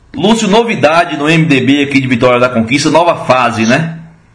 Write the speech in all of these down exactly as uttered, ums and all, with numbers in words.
Lúcio, novidade no M D B aqui de Vitória da Conquista, nova fase, né?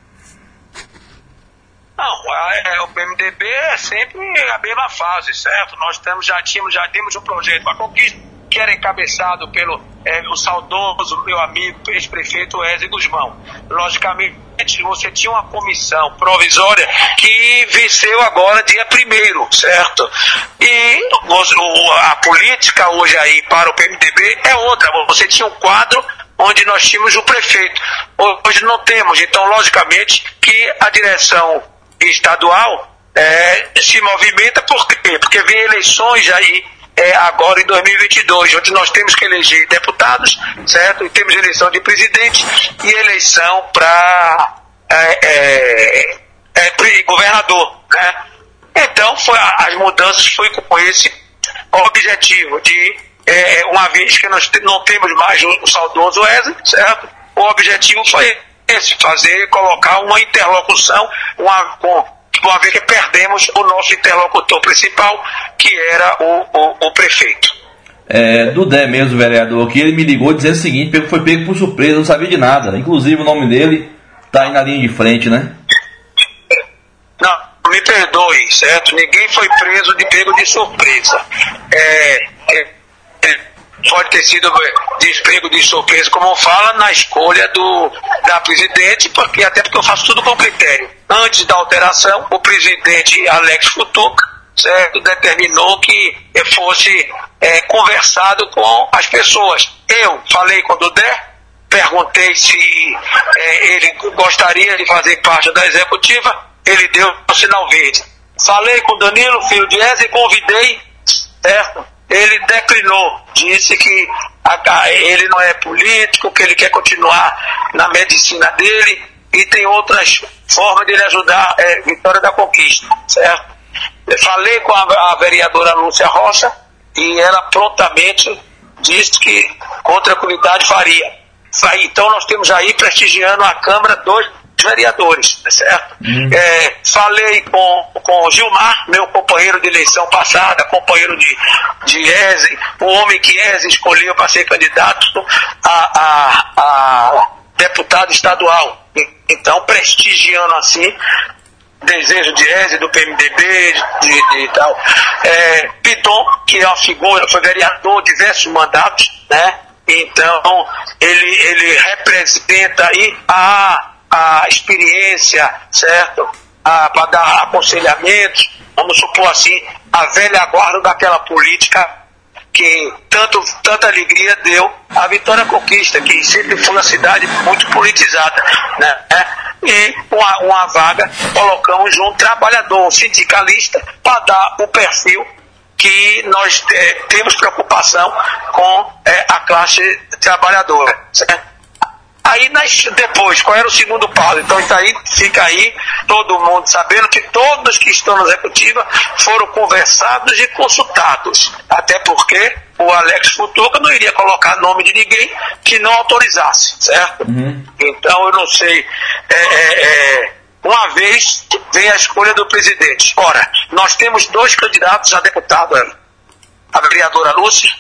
Não, é, o M D B é sempre a mesma fase, certo? Nós temos, já, tínhamos, já temos um projeto para a conquista que era encabeçado pelo é, o saudoso meu amigo, ex-prefeito Ezio Guzmão. Logicamente, você tinha uma comissão provisória que venceu agora dia primeiro, certo? E o, a política hoje aí para o M D B é outra. Você tinha um quadro onde nós tínhamos o prefeito. Hoje não temos. Então, logicamente, que a direção estadual é, se movimenta. Por quê? Porque vem eleições aí é, agora em dois mil e vinte e dois, onde nós temos que eleger deputados, certo? E temos eleição de presidente e eleição para é, é, é, governador, né? Então, foi, as mudanças foi com esse objetivo de, é, uma vez que nós não temos mais o, o saudoso Wesley, certo? O objetivo foi esse, fazer, colocar uma interlocução, uma, com, uma vez que perdemos o nosso interlocutor principal, que era o, o, o prefeito. É, Dudé mesmo, vereador, aqui ele me ligou dizendo o seguinte, foi pego por surpresa, não sabia de nada. Inclusive o nome dele está aí na linha de frente, né? Não, me perdoe, certo? Ninguém foi preso de pego de surpresa. É, é, é, pode ter sido desprego de surpresa, como fala, na escolha do, da presidente, porque, até porque eu faço tudo com critério. Antes da alteração, o presidente Alex Futuca, certo, determinou que fosse é, conversado com as pessoas. Eu falei com o Dudé, perguntei se é, ele gostaria de fazer parte da executiva, ele deu o sinal verde. Falei com o Danilo, filho de Ezra, e convidei, certo? Ele declinou, disse que a, ele não é político, que ele quer continuar na medicina dele e tem outras formas de ele ajudar a é, Vitória da Conquista, certo? Eu falei com a, a vereadora Lúcia Rocha e ela prontamente disse que com tranquilidade faria. Então nós temos aí prestigiando a Câmara dois vereadores, certo? Hum. É, falei com, com o Gilmar, meu companheiro de eleição passada, companheiro de, de Eze, o homem que Eze escolheu para ser candidato a, a, a deputado estadual. Então, prestigiando assim, desejo de Eze, do P M D B, de, de, de tal. É, Piton, que é uma figura, foi vereador, diversos mandatos, né? Então, ele, ele representa aí a a experiência, certo? Para dar aconselhamentos, vamos supor assim, a velha guarda daquela política que tanto, tanta alegria deu à Vitória Conquista, que sempre foi uma cidade muito politizada, né? E uma, uma vaga colocamos um trabalhador, um sindicalista, para dar o perfil que nós é, temos preocupação com é, a classe trabalhadora, certo? Aí depois, qual era o segundo passo? Então tá aí, fica aí todo mundo sabendo que todos que estão na executiva foram conversados e consultados. Até porque o Alex Futuca não iria colocar nome de ninguém que não autorizasse, certo? Uhum. Então eu não sei. É, é, é, uma vez vem a escolha do presidente. Ora, nós temos dois candidatos a deputado, a vereadora Lúcia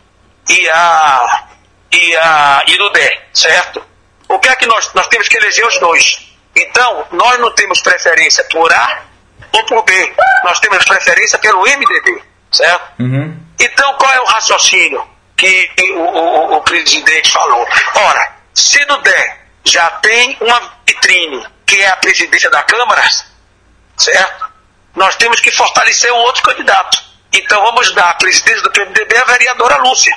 e a. e a Irudé, certo? O que é que nós, nós temos que eleger os dois? Então, nós não temos preferência por A ou por B, nós temos preferência pelo M D B, certo? Uhum. Então, qual é o raciocínio que o, o, o presidente falou? Ora, se Dudé já tem uma vitrine, que é a presidência da Câmara, certo? Nós temos que fortalecer o outro candidato. Então, vamos dar a presidência do P M D B à vereadora Lúcia.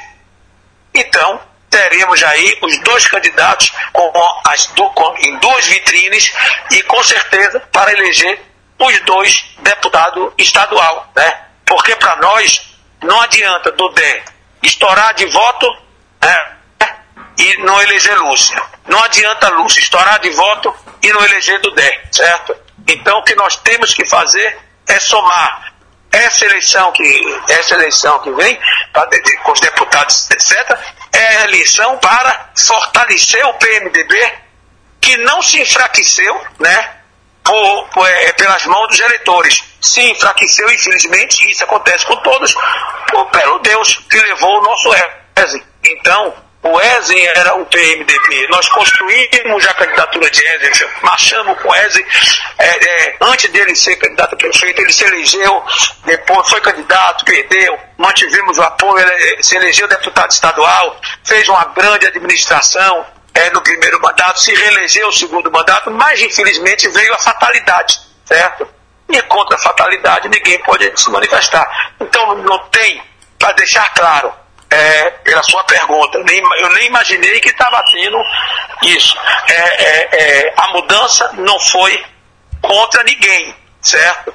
Então, teremos aí os dois candidatos com as, com, em duas vitrines e com certeza para eleger os dois deputados estadual, né? Porque para nós não adianta Dudé estourar de voto, né, e não eleger Lúcia. Não adianta Lúcia estourar de voto e não eleger Dudé, certo? Então o que nós temos que fazer é somar essa eleição que, essa eleição que vem, com os deputados, etcétera, é a eleição para fortalecer o P M D B, que não se enfraqueceu, né, por, por, é, pelas mãos dos eleitores. Se enfraqueceu, infelizmente, isso acontece com todos, por, pelo Deus que levou o nosso Wesley. Então, O Ezen era o P M D B. Nós construímos a candidatura de Ezen, marchamos com Ezen. É, é, antes dele ser candidato a prefeito, ele se elegeu, depois foi candidato, perdeu, mantivemos o apoio, ele se elegeu deputado estadual, fez uma grande administração é, no primeiro mandato, se reelegeu o segundo mandato, mas infelizmente veio a fatalidade, certo? E contra a fatalidade ninguém pode se manifestar. Então não tem, para deixar claro, É, pela sua pergunta, eu nem, eu nem imaginei que estava tendo isso. É, é, é, a mudança não foi contra ninguém, certo?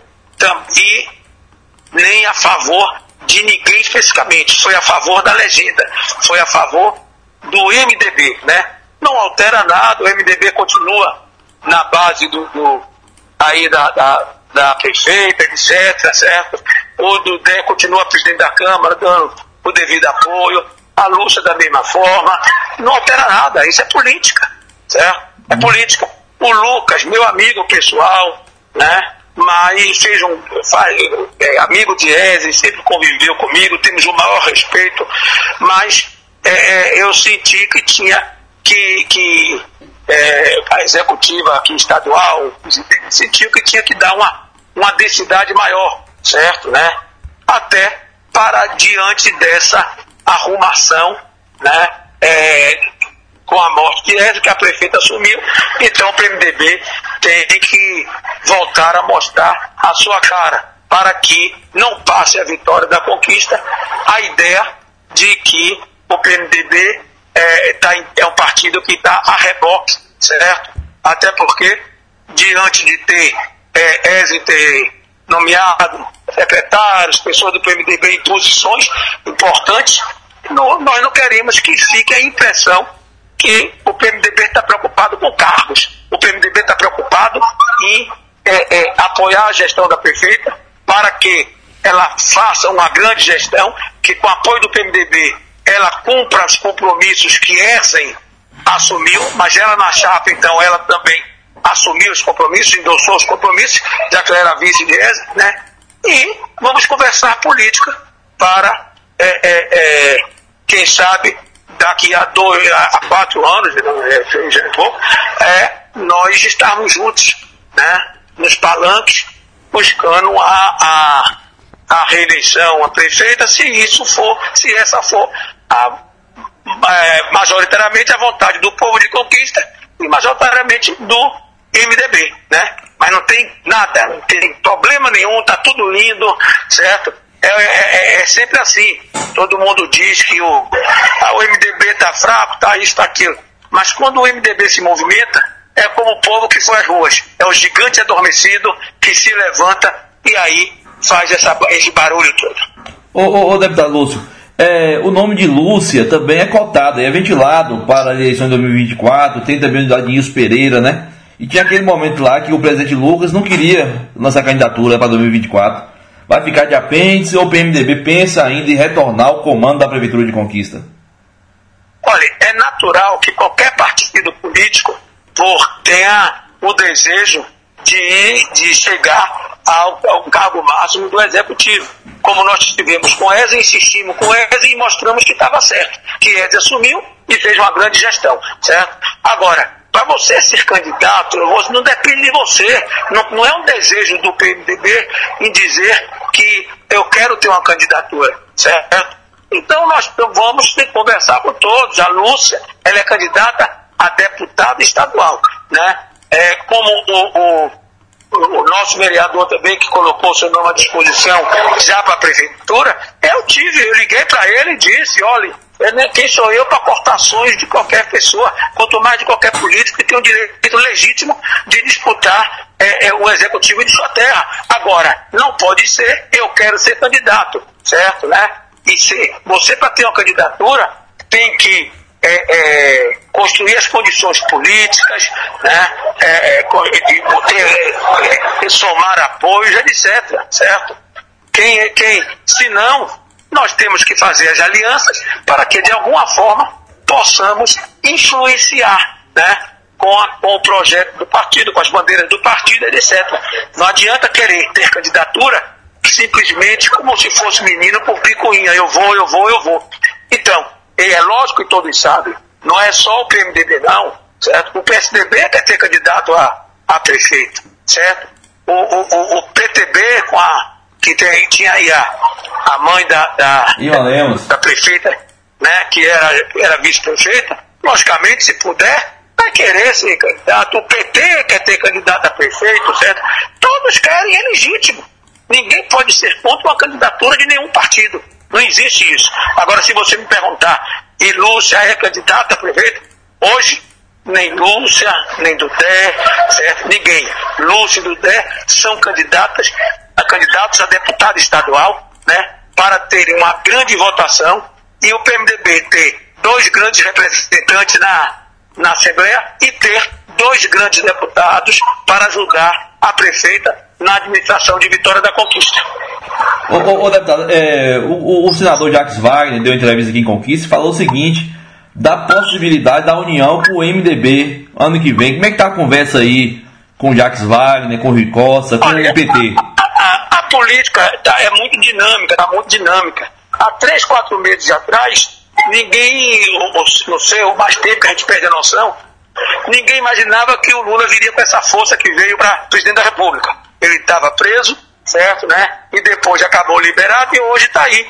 E nem a favor de ninguém especificamente, foi a favor da legenda, foi a favor do M D B, né? Não altera nada, o M D B continua na base do, do aí da, da, da prefeita, etc, certo? O do D E continua presidente da Câmara, dando o devido apoio, a Lúcia da mesma forma, não altera nada, isso é política, certo? É política. O Lucas, meu amigo pessoal, né? Mas fez um faz, é, amigo de Ezen, sempre conviveu comigo, temos o maior respeito, mas é, é, eu senti que tinha que, que é, a executiva aqui estadual sentiu que tinha que dar uma, uma densidade maior, certo, né? Até para diante dessa arrumação, né, é, com a morte de Ezen, que a prefeita assumiu. Então o P M D B tem que voltar a mostrar a sua cara, para que não passe a vitória da conquista a ideia de que o P M D B é, tá em, é um partido que está a reboque, certo? Até porque, diante de ter é, Ezen ter nomeado secretários, pessoas do P M D B em posições importantes, no, nós não queremos que fique a impressão que o P M D B está preocupado com cargos. O P M D B está preocupado em é, é, apoiar a gestão da prefeita para que ela faça uma grande gestão, que com o apoio do P M D B ela cumpra os compromissos que Ezen assumiu, mas ela na chapa, então, ela também assumiu os compromissos, endossou os compromissos, já que ela era vice de Ezen, né? E vamos conversar política para, é, é, é, quem sabe, daqui a, dois, a quatro anos, é, é, nós estarmos juntos, né? Nos palanques, buscando a, a, a reeleição, a prefeita, se isso for, se essa for a, é, majoritariamente a vontade do povo de Conquista e majoritariamente do M D B, né? Mas não tem nada, não tem problema nenhum, tá tudo lindo, certo? É, é, é sempre assim. Todo mundo diz que o, ah, o M D B tá fraco, tá isso, tá aquilo. Mas quando o M D B se movimenta, é como o povo que foi às ruas. É o gigante adormecido que se levanta e aí faz essa, esse barulho todo. Ô, ô, ô deputado Lúcio, é, o nome de Lúcia também é cotado, é ventilado para a eleição de dois mil e vinte e quatro, tem também o de Nilson Pereira, né? E tinha aquele momento lá que o presidente Lucas não queria lançar candidatura para dois mil e vinte e quatro. Vai ficar de apêndice ou o P M D B pensa ainda em retornar ao comando da Prefeitura de Conquista? Olha, é natural que qualquer partido político por, tenha o desejo de, de chegar ao, ao cargo máximo do Executivo. Como nós tivemos com Ezen, insistimos com Ezen e mostramos que estava certo. Que Ezen assumiu e fez uma grande gestão, certo? Agora, para você ser candidato, não depende de você. Não, não é um desejo do P M D B em dizer que eu quero ter uma candidatura, certo? Então nós vamos ter que conversar com todos. A Lúcia, ela é candidata a deputada estadual, né? É, como o, o, o nosso vereador também, que colocou seu nome à disposição já para a prefeitura, eu tive, eu liguei para ele e disse, olha, quem sou eu para cortar sonhos de qualquer pessoa, quanto mais de qualquer político que tem o direito legítimo de disputar é, é, o executivo de sua terra. Agora, não pode ser, eu quero ser candidato, certo, né? E se você, para ter uma candidatura, tem que é, é, construir as condições políticas, né? É, é, ter, é, somar apoios, etcétera, certo? Quem, quem, se não, nós temos que fazer as alianças para que, de alguma forma, possamos influenciar, né, com, a, com o projeto do partido, com as bandeiras do partido, etcétera. Não adianta querer ter candidatura simplesmente como se fosse menino por picuinha. Eu vou, eu vou, eu vou. Então, E é lógico que todos sabem, não é só o P M D B não, certo? O P S D B quer ter candidato a, a prefeito, certo? O, o, o P T B, com a, que tem, tinha aí a, a mãe da, da, da prefeita, né, que era, era vice-prefeita, logicamente, se puder, vai querer ser candidato. O P T quer ter candidato a prefeito, certo? Todos querem, é legítimo. Ninguém pode ser contra uma candidatura de nenhum partido. Não existe isso. Agora, se você me perguntar, e Lúcia é candidata a prefeito? Hoje, nem Lúcia, nem Dudé, certo? Ninguém. Lúcia e Dudé são candidatas, a candidatos a deputado estadual, né? Para terem uma grande votação e o P M D B ter dois grandes representantes na, na Assembleia e ter dois grandes deputados para ajudar a prefeita na administração de Vitória da Conquista. Ô, ô, ô deputado, é, o, o senador Jacques Wagner deu entrevista aqui em Conquista e falou o seguinte, da possibilidade da união com o M D B ano que vem. Como é que está a conversa aí com o Jacques Wagner, com o Rui Costa, com Olha, o P T? A, a, a política tá, é muito dinâmica, está muito dinâmica. Há três, quatro meses atrás, ninguém, não sei, o mais tempo que a gente perde a noção, ninguém imaginava que o Lula viria com essa força que veio para presidente da República. Ele estava preso, certo, né? E depois acabou liberado e hoje está aí,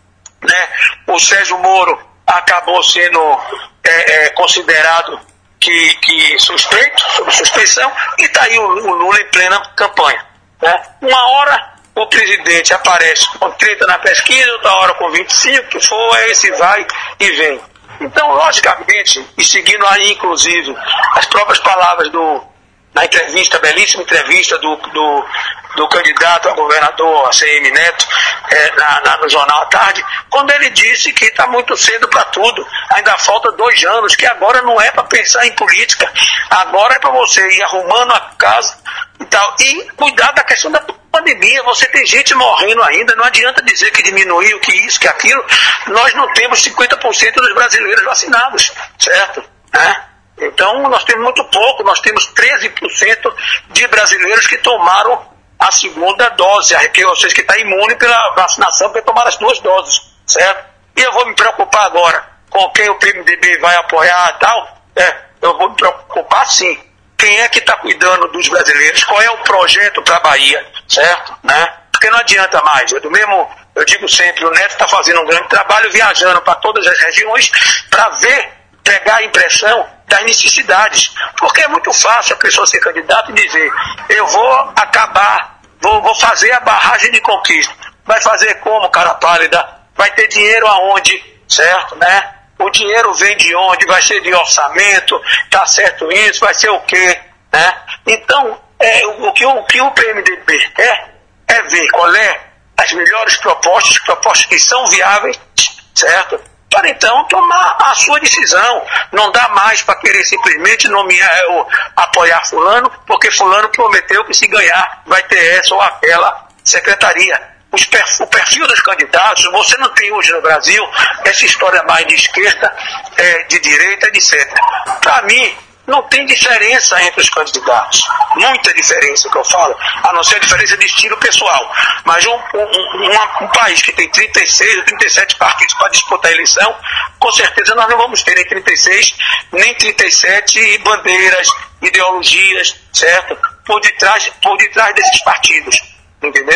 né? O Sérgio Moro acabou sendo é, é, considerado que, que suspeito, sob suspeição, e está aí o, o Lula em plena campanha, né? Uma hora o presidente aparece com trinta na pesquisa, outra hora com vinte e cinco, que for, esse vai e vem. Então, logicamente, e seguindo aí, inclusive, as próprias palavras do, na entrevista, belíssima entrevista do, do, do candidato a governador, a C M Neto, é, na, na, no Jornal à Tarde, quando ele disse que está muito cedo para tudo, ainda falta dois anos, que agora não é para pensar em política, agora é para você ir arrumando a casa e tal, e cuidar da questão da pandemia. Você tem gente morrendo ainda, não adianta dizer que diminuiu, que isso, que aquilo. Nós não temos cinquenta por cento dos brasileiros vacinados, certo? Né? Então nós temos muito pouco, nós temos treze por cento de brasileiros que tomaram a segunda dose, ou seja, que está imune pela vacinação, porque tomaram as duas doses, certo? E eu vou me preocupar agora com quem o P M D B vai apoiar e tal, é, eu vou me preocupar sim. Quem é que está cuidando dos brasileiros? Qual é o projeto para a Bahia, certo? Né? Porque não adianta mais. Eu, do mesmo, eu digo sempre, o Neto está fazendo um grande trabalho viajando para todas as regiões para ver, pegar a impressão das necessidades. Porque é muito fácil a pessoa ser candidata e dizer, eu vou acabar, vou, vou fazer a barragem de Conquista. Vai fazer como, cara pálida? Vai ter dinheiro aonde, certo? Né? O dinheiro vem de onde? Vai ser de orçamento? Tá certo isso? Vai ser o quê? Né? Então, é, o, que, o que o P M D B quer é ver qual é as melhores propostas, propostas que são viáveis, certo? Para então tomar a sua decisão. Não dá mais para querer simplesmente nomear ou apoiar fulano, porque fulano prometeu que se ganhar vai ter essa ou aquela secretaria. Os perfil, o perfil dos candidatos, você não tem hoje no Brasil essa história mais de esquerda, é, de direita, etcétera. Para mim, não tem diferença entre os candidatos. Muita diferença que eu falo, a não ser a diferença de estilo pessoal. Mas um, um, um, um país que tem trinta e seis ou trinta e sete partidos para disputar a eleição, com certeza nós não vamos ter nem trinta e seis, nem trinta e sete bandeiras, ideologias, certo? Por detrás, por detrás desses partidos. Entendeu?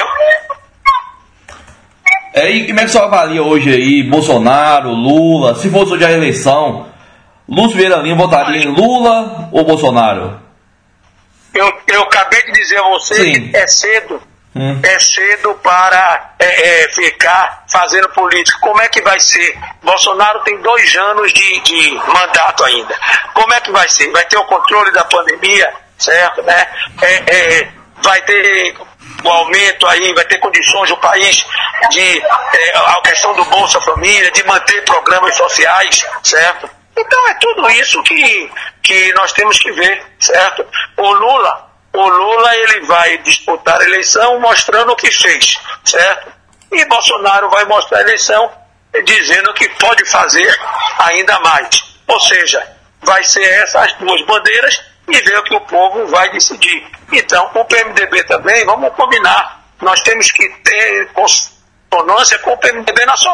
É, e como é que você avalia hoje aí Bolsonaro, Lula? Se fosse hoje a eleição, Lúcio Vieira Lima votaria em Lula ou Bolsonaro? Eu, eu acabei de dizer a você Sim. que é cedo. Hum. É cedo para é, é, ficar fazendo política. Como é que vai ser? Bolsonaro tem dois anos de, de mandato ainda. Como é que vai ser? Vai ter o controle da pandemia, certo? Né? É, é, vai ter o aumento aí, vai ter condições do país de é, a questão do Bolsa Família, de manter programas sociais, certo? Então é tudo isso que, que nós temos que ver, certo? O Lula, o Lula ele vai disputar a eleição mostrando o que fez, certo? E Bolsonaro vai mostrar a eleição dizendo que pode fazer ainda mais. Ou seja, vai ser essas duas bandeiras e ver o que o povo vai decidir. Então, o P M D B também, vamos combinar, nós temos que ter consonância com o P M D B nacional.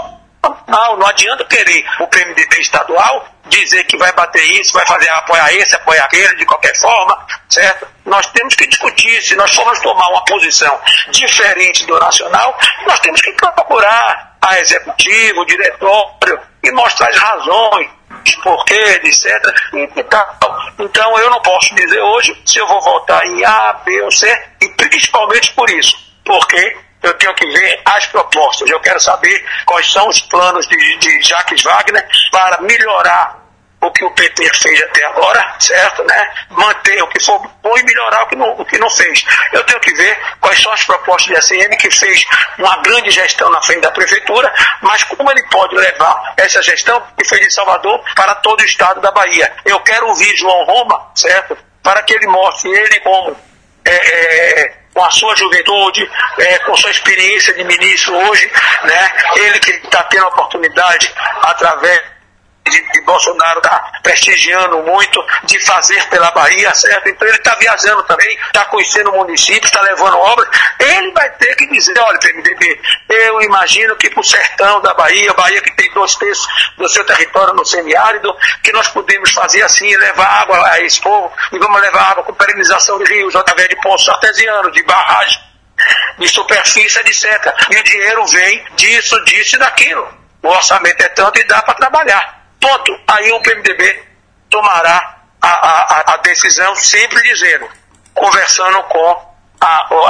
Não, não adianta querer o P M D B estadual dizer que vai bater isso, vai fazer apoiar esse, apoiar aquele, de qualquer forma, certo? Nós temos que discutir, se nós formos tomar uma posição diferente do nacional, nós temos que procurar a executivo, o diretório, e mostrar as razões, os porquês, etcétera. E, e tal. Então eu não posso dizer hoje se eu vou votar em A, B ou C, e principalmente por isso, porque eu tenho que ver as propostas. Eu quero saber quais são os planos de, de Jacques Wagner para melhorar o que o P T fez até agora, certo, né? Manter o que for bom e melhorar o que não, o que não fez. Eu tenho que ver quais são as propostas de A C M, que fez uma grande gestão na frente da prefeitura, mas como ele pode levar essa gestão que fez de Salvador para todo o estado da Bahia. Eu quero ouvir João Roma, certo, para que ele mostre ele como é, é, com a sua juventude, é, com sua experiência de ministro hoje, né? Ele que está tendo a oportunidade, através de, de Bolsonaro, está prestigiando muito, de fazer pela Bahia, certo? Então ele está viajando também, está conhecendo o município, está levando obras. Ele vai ter que dizer, olha, P M D B, eu imagino que para o sertão da Bahia, Bahia que tem dois terços do seu território no semiárido, que nós podemos fazer assim, levar água a esse povo, e vamos levar água com perenização de rios, através de poços artesianos, de barragem, de superfície, etcétera. E o dinheiro vem disso, disso e daquilo. O orçamento é tanto e dá para trabalhar. Ponto. Aí o P M D B tomará a, a, a decisão, sempre dizendo, conversando com a,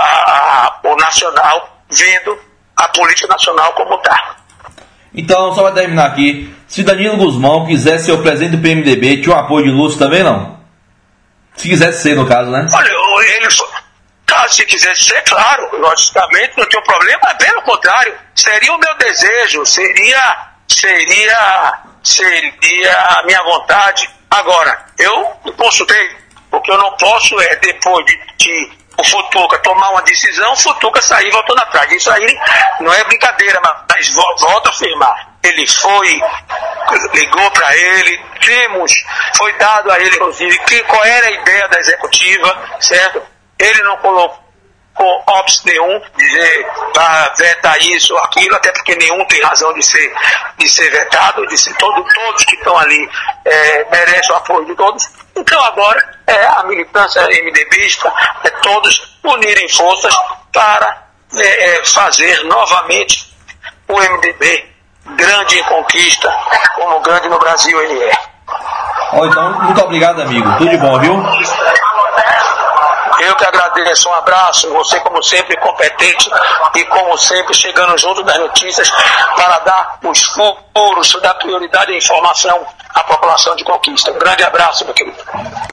a, a, o nacional, vendo a política nacional como está. Então, só para terminar aqui, se Danilo Guzmão quiser ser o presidente do P M D B, tinha o apoio de Lúcio também, não? Se quisesse ser, no caso, né? Olha, ele, caso se quisesse ser, claro, logicamente, não tem um problema, mas pelo contrário, seria o meu desejo, seria, seria, seria a minha vontade. Agora, eu consultei, porque eu não posso, é, depois de, de o Futuca tomar uma decisão, o Futuca sair voltando atrás. Isso aí não é brincadeira, mas volto a afirmar. Ele foi, ligou para ele, temos, foi dado a ele, inclusive, que, qual era a ideia da executiva, certo? Ele não colocou óbice nenhum, dizer, ah, veta isso ou aquilo, até porque nenhum tem razão de ser, de ser vetado, de ser todo, todos que estão ali é, merecem o apoio de todos. Então agora é a militância MDBista, é todos unirem forças para é, é, fazer novamente o M D B grande em conquista, como grande no Brasil ele é. Oh, então, muito obrigado, amigo. Tudo de bom, viu? Eu que agradeço, um abraço, você como sempre competente e como sempre chegando junto das notícias para dar os furos, dar prioridade à informação à população de Conquista. Um grande abraço, meu querido.